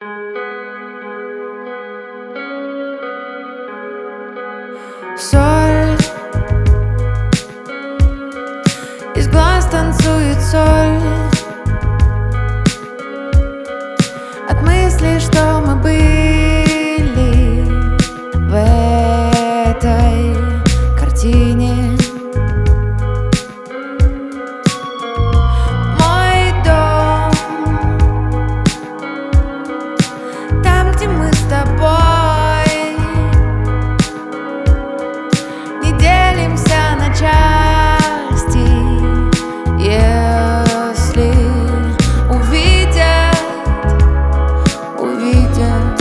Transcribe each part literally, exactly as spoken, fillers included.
Соль, из глаз танцует соль от мысли, что мы были в этой картине. Мой дом, там, где мы с тобой на части, если увидят, увидят.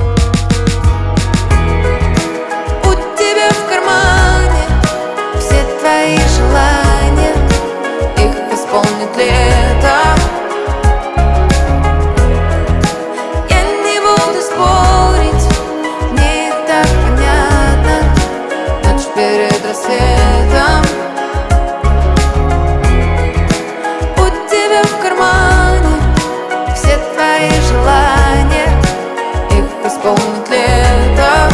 У тебя в кармане все твои желания, их исполнит лето. Я не буду спорить, мне и так понятно, ночь перед рассветом. У тебя в кармане все твои желания, их исполнит лето.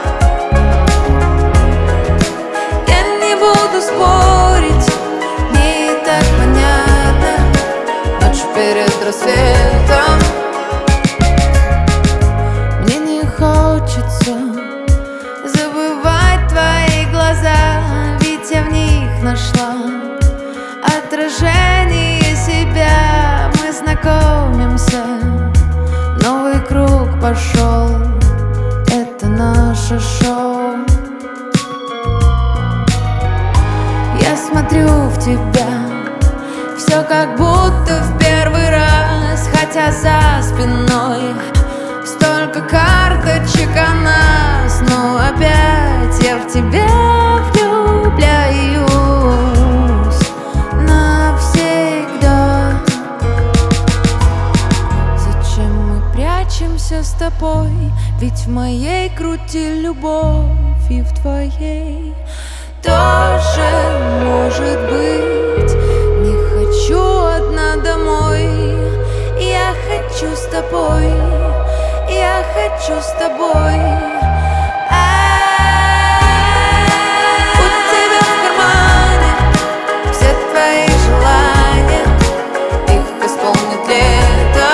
Я не буду спорить, мне и так понятно, ночь перед рассветом. Мне не хочется забывать твои глаза, ведь я в них нашла отражение себя. Мы знакомимся, новый круг пошел, это наше шоу. Я смотрю в тебя, все как будто в первый раз, хотя за спиной столько карточек о нас, но опять я в тебя влюбляюсь навсегда. Зачем мы прячемся с тобой? Ведь в моей груди любовь, и в твоей тоже может быть. Не хочу одна домой, я хочу с тобой, я хочу с тобой. У тебя в кармане все твои желания, их исполнит лето.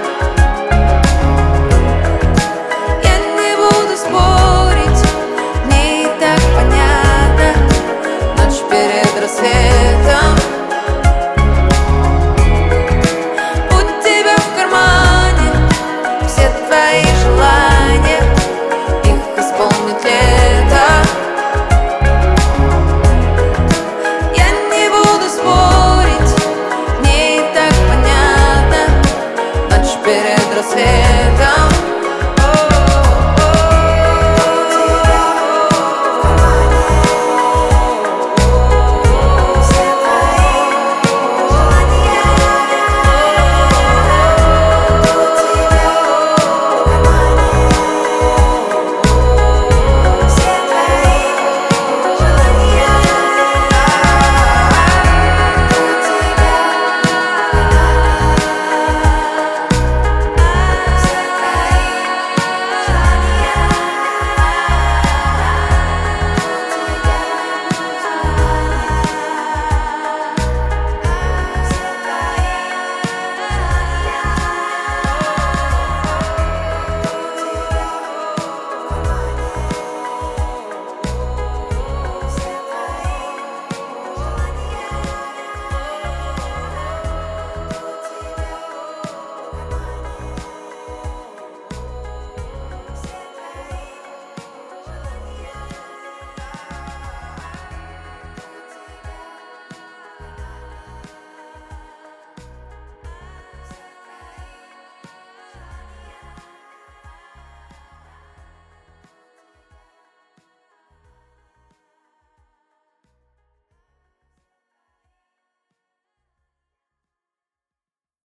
Я не буду спорить, мне и так понятно, ночь перед рассветом. У тебя в кармане все твои желания, их исполнит лето. Я не буду спорить, мне и так понятно, ночь перед рассветом.